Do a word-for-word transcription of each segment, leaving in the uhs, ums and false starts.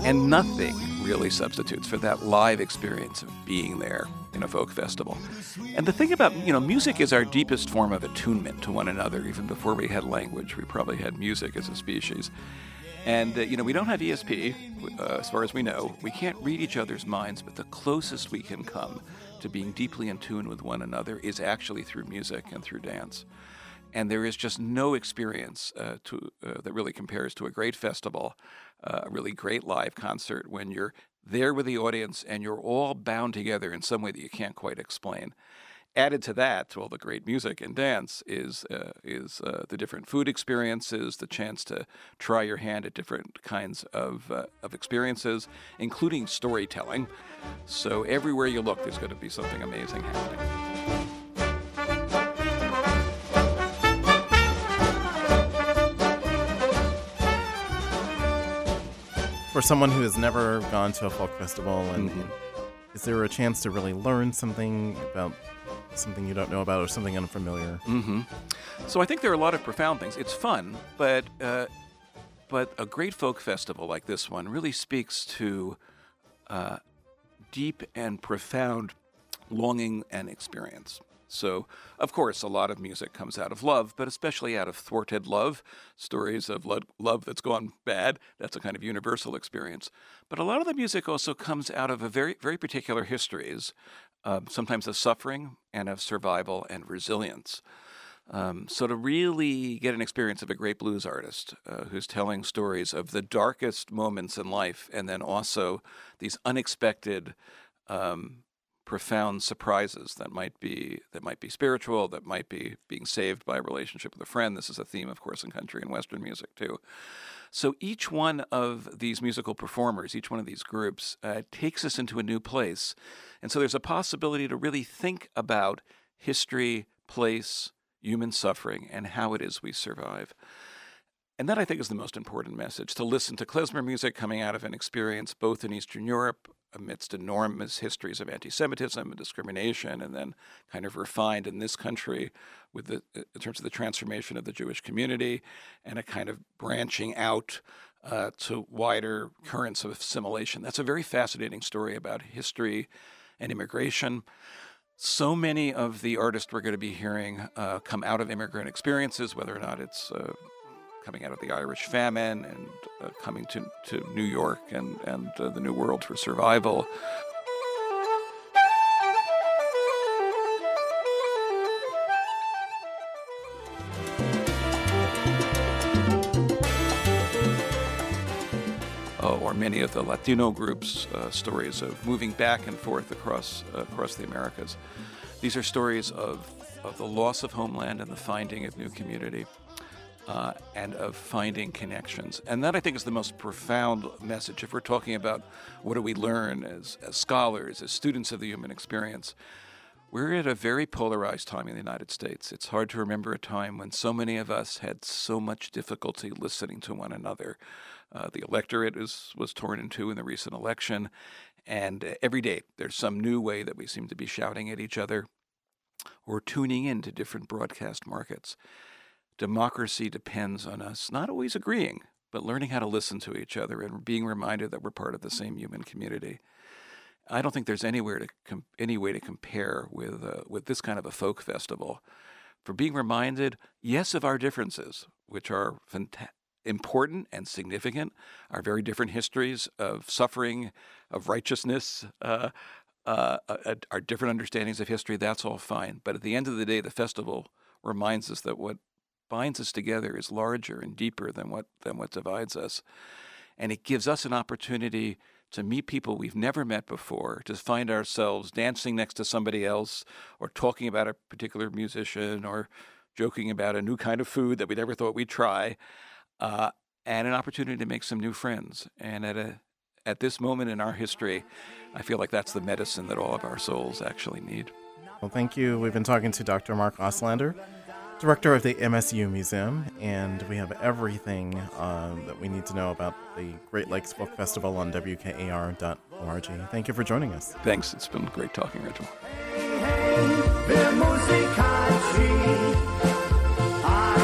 And nothing really substitutes for that live experience of being there in a folk festival. And the thing about, you know, music is our deepest form of attunement to one another. Even before we had language, we probably had music as a species. And, uh, you know, we don't have E S P, uh, as far as we know. We can't read each other's minds, but the closest we can come to being deeply in tune with one another is actually through music and through dance. And there is just no experience uh, to, uh, that really compares to a great festival, uh, a really great live concert when you're there with the audience and you're all bound together in some way that you can't quite explain. Added to that, to all the great music and dance, is uh, is uh, the different food experiences, the chance to try your hand at different kinds of uh, of experiences, including storytelling. So everywhere you look, there's going to be something amazing happening. For someone who has never gone to a folk festival, and Mm-hmm. is there a chance to really learn something about something you don't know about or something unfamiliar? Mm-hmm. So I think there are a lot of profound things. It's fun, but uh, but a great folk festival like this one really speaks to uh, deep and profound longing and experience. So, of course, a lot of music comes out of love, but especially out of thwarted love, stories of lo- love that's gone bad. That's a kind of universal experience. But a lot of the music also comes out of a very, very particular histories, um, sometimes of suffering and of survival and resilience. Um, so to really get an experience of a great blues artist uh, who's telling stories of the darkest moments in life, and then also these unexpected um profound surprises that might be that might be spiritual, that might be being saved by a relationship with a friend. This is a theme, of course, in country and Western music too. So each one of these musical performers, each one of these groups, uh, takes us into a new place. And so there's a possibility to really think about history, place, human suffering, and how it is we survive. And that, I think, is the most important message, to listen to klezmer music coming out of an experience both in Eastern Europe, amidst enormous histories of anti-Semitism and discrimination, and then kind of refined in this country with the, in terms of the transformation of the Jewish community and a kind of branching out uh, to wider currents of assimilation. That's a very fascinating story about history and immigration. So many of the artists we're going to be hearing uh, come out of immigrant experiences, whether or not it's uh, coming out of the Irish famine and uh, coming to, to New York and, and uh, the New World for survival. Oh, or many of the Latino groups' uh, stories of moving back and forth across uh, across the Americas. These are stories of, of the loss of homeland and the finding of new community. Uh, and of finding connections. And that, I think, is the most profound message. If we're talking about what do we learn as, as scholars, as students of the human experience, we're at a very polarized time in the United States. It's hard to remember a time when so many of us had so much difficulty listening to one another. Uh, the electorate is, was torn in two in the recent election, and every day there's some new way that we seem to be shouting at each other or tuning in to different broadcast markets. Democracy depends on us not always agreeing, but learning how to listen to each other and being reminded that we're part of the same human community. I don't think there's anywhere to com- any way to compare with uh, with this kind of a folk festival for being reminded, yes, of our differences, which are fanta- important and significant, our very different histories of suffering, of righteousness, uh, uh, uh, our different understandings of history. That's all fine. But at the end of the day, the festival reminds us that what binds us together is larger and deeper than what than what divides us. And it gives us an opportunity to meet people we've never met before, to find ourselves dancing next to somebody else or talking about a particular musician or joking about a new kind of food that we never thought we'd try, uh, and an opportunity to make some new friends. And at a at this moment in our history, I feel like that's the medicine that all of our souls actually need. Well, thank you. We've been talking to Doctor Mark Oslander, director of the M S U Museum, and we have everything uh, that we need to know about the Great Lakes Folk Festival on W K A R dot org. Thank you for joining us. Thanks. It's been great talking, Rachel.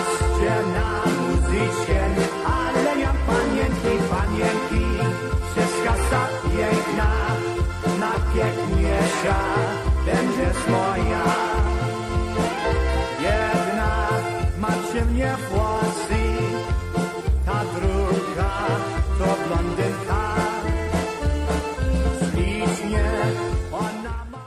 Patrzcie na muzycznie, ale jak panienki, panienki się Marysia, będziesz moja. Jedna macie mnie włosy, ta druga to blondynka. Ślicznie ona ma...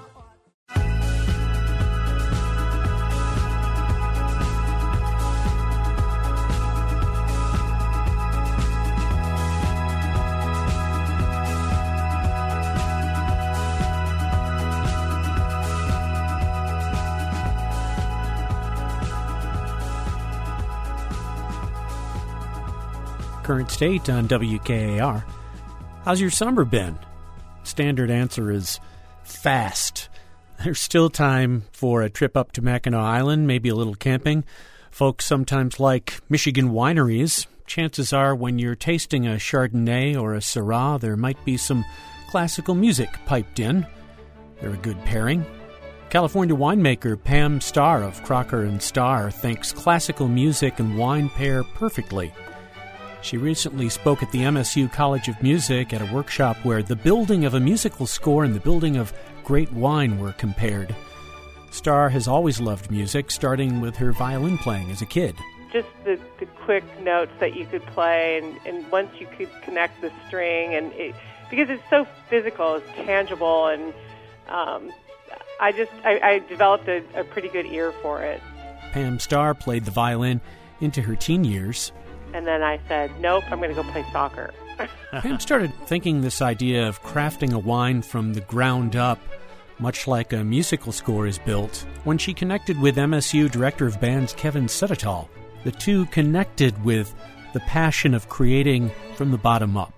Current State on W K A R. How's your summer been? Standard answer is fast. There's still time for a trip up to Mackinac Island, maybe a little camping. Folks sometimes like Michigan wineries. Chances are when you're tasting a Chardonnay or a Syrah, there might be some classical music piped in. They're a good pairing. California winemaker Pam Starr of Crocker and Starr thinks classical music and wine pair perfectly. She recently spoke at the M S U College of Music at a workshop where the building of a musical score and the building of great wine were compared. Starr has always loved music, starting with her violin playing as a kid. Just the, the quick notes that you could play, and, and once you could connect the string, and it, because it's so physical, it's tangible, and um, I just I, I developed a, a pretty good ear for it. Pam Starr played the violin into her teen years. And then I said, nope, I'm going to go play soccer. Pam started thinking this idea of crafting a wine from the ground up, much like a musical score is built, when she connected with M S U Director of Bands Kevin Sedetall. The two connected with the passion of creating from the bottom up.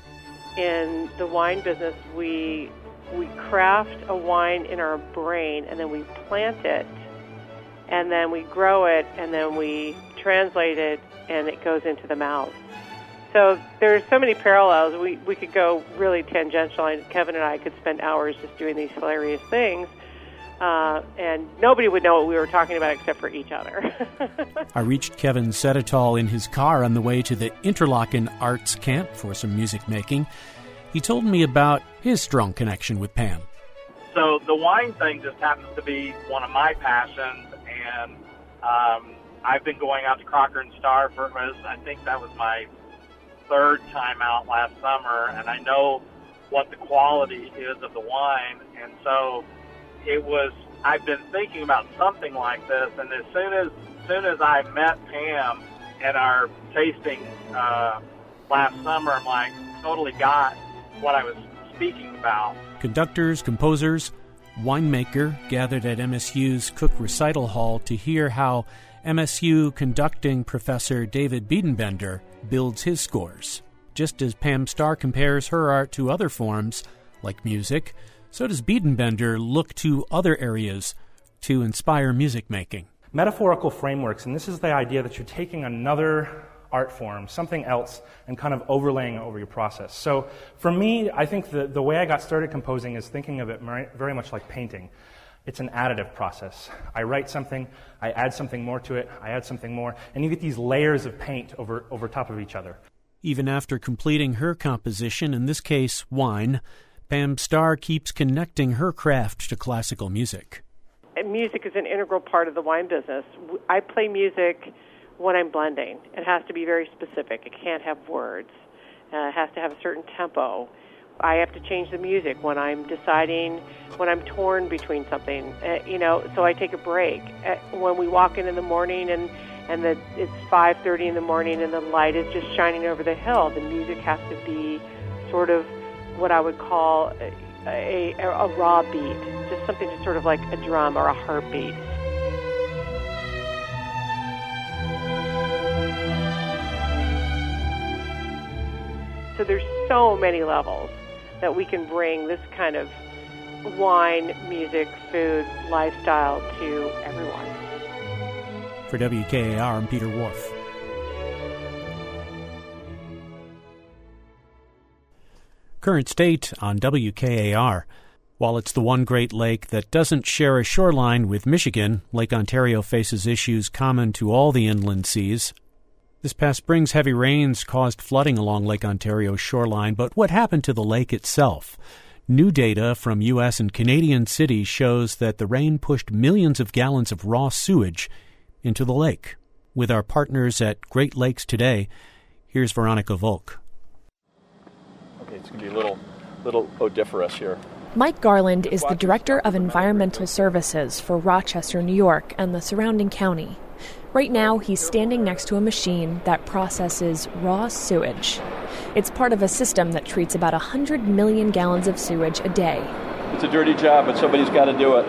In the wine business, we we craft a wine in our brain, and then we plant it, and then we grow it, and then we translate it, and it goes into the mouth. So there's so many parallels. We we could go really tangential, and Kevin and I could spend hours just doing these hilarious things, uh, and nobody would know what we were talking about except for each other. I reached Kevin Sedetall in his car on the way to the Interlochen Arts Camp for some music making. He told me about his strong connection with Pam. So the wine thing just happens to be one of my passions, and um, I've been going out to Crocker and Starr for, I think that was my third time out last summer, and I know what the quality is of the wine, and so it was, I've been thinking about something like this, and as soon as, as soon as I met Pam at our tasting uh, last summer, I'm like, totally got what I was speaking about. Conductors, composers, winemaker gathered at M S U's Cook Recital Hall to hear how M S U conducting professor David Biedenbender builds his scores. Just as Pam Starr compares her art to other forms, like music, so does Biedenbender look to other areas to inspire music making. Metaphorical frameworks, and this is the idea that you're taking another art form, something else, and kind of overlaying it over your process. So for me, I think the, the way I got started composing is thinking of it very much like painting. It's an additive process. I write something, I add something more to it, I add something more, and you get these layers of paint over, over top of each other. Even after completing her composition, in this case, wine, Pam Starr keeps connecting her craft to classical music. Music is an integral part of the wine business. I play music when I'm blending. It has to be very specific. It can't have words. Uh, it has to have a certain tempo. I have to change the music when I'm deciding, when I'm torn between something, uh, you know, so I take a break. Uh, when we walk in in the morning and, and the, it's five thirty in the morning and the light is just shining over the hill, the music has to be sort of what I would call a, a, a raw beat, just something just sort of like a drum or a heartbeat. So there's so many levels that we can bring this kind of wine, music, food, lifestyle to everyone. For W K A R, I'm Peter Wharf. Current State on W K A R. While it's the one Great Lake that doesn't share a shoreline with Michigan, Lake Ontario faces issues common to all the inland seas. This past spring's heavy rains caused flooding along Lake Ontario's shoreline, but what happened to the lake itself? New data from U S and Canadian cities shows that the rain pushed millions of gallons of raw sewage into the lake. With our partners at Great Lakes Today, here's Veronica Volk. Okay, it's going to be a little, little odoriferous here. Mike Garland is the Director of Environmental Services for Rochester, New York, and the surrounding county. Right now, he's standing next to a machine that processes raw sewage. It's part of a system that treats about one hundred million gallons of sewage a day. It's a dirty job, but somebody's got to do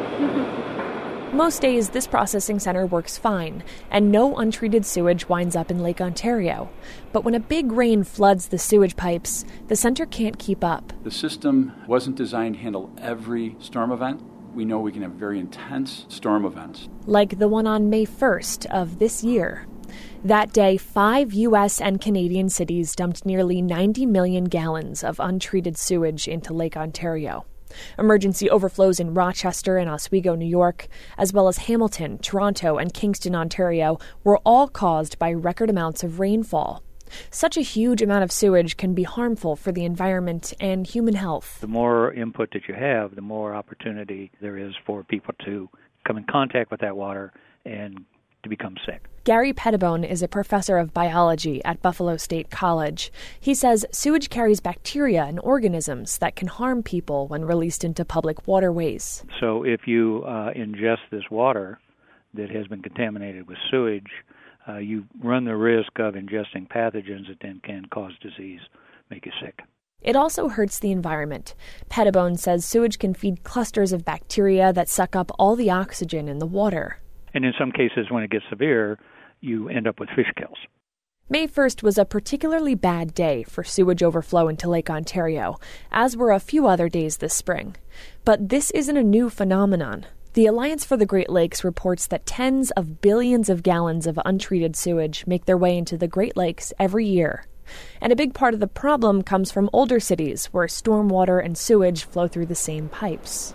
it. Most days, this processing center works fine, and no untreated sewage winds up in Lake Ontario. But when a big rain floods the sewage pipes, the center can't keep up. The system wasn't designed to handle every storm event. We know we can have very intense storm events. Like the one on May first of this year. That day, five U S and Canadian cities dumped nearly ninety million gallons of untreated sewage into Lake Ontario. Emergency overflows in Rochester and Oswego, New York, as well as Hamilton, Toronto, and Kingston, Ontario, were all caused by record amounts of rainfall. Such a huge amount of sewage can be harmful for the environment and human health. The more input that you have, the more opportunity there is for people to come in contact with that water and to become sick. Gary Pettibone is a professor of biology at Buffalo State College. He says sewage carries bacteria and organisms that can harm people when released into public waterways. So if you uh, ingest this water that has been contaminated with sewage, uh, you run the risk of ingesting pathogens that then can cause disease, make you sick. It also hurts the environment. Pettibone says sewage can feed clusters of bacteria that suck up all the oxygen in the water. And in some cases, when it gets severe, you end up with fish kills. May first was a particularly bad day for sewage overflow into Lake Ontario, as were a few other days this spring. But this isn't a new phenomenon. The Alliance for the Great Lakes reports that tens of billions of gallons of untreated sewage make their way into the Great Lakes every year. And a big part of the problem comes from older cities where stormwater and sewage flow through the same pipes.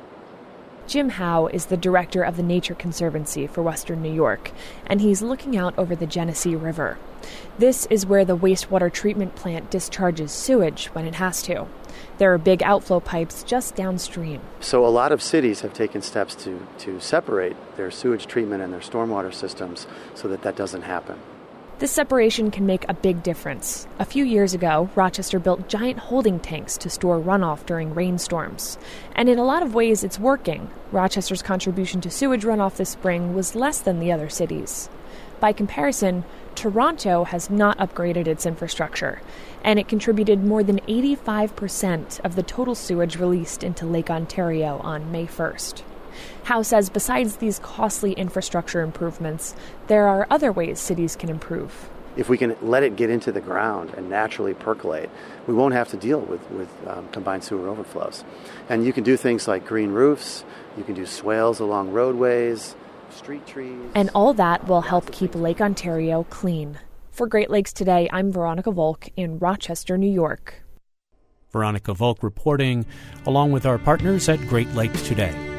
Jim Howe is the director of the Nature Conservancy for Western New York, and he's looking out over the Genesee River. This is where the wastewater treatment plant discharges sewage when it has to. There are big outflow pipes just downstream. So a lot of cities have taken steps to, to separate their sewage treatment and their stormwater systems so that that doesn't happen. This separation can make a big difference. A few years ago, Rochester built giant holding tanks to store runoff during rainstorms. And in a lot of ways, it's working. Rochester's contribution to sewage runoff this spring was less than the other cities. By comparison, Toronto has not upgraded its infrastructure, and it contributed more than eighty-five percent of the total sewage released into Lake Ontario on May first. Howe says besides these costly infrastructure improvements, there are other ways cities can improve. If we can let it get into the ground and naturally percolate, we won't have to deal with, with um, combined sewer overflows. And you can do things like green roofs, you can do swales along roadways, street trees. And all that will help keep Lake Ontario clean. For Great Lakes Today, I'm Veronica Volk in Rochester, New York. Veronica Volk reporting along with our partners at Great Lakes Today.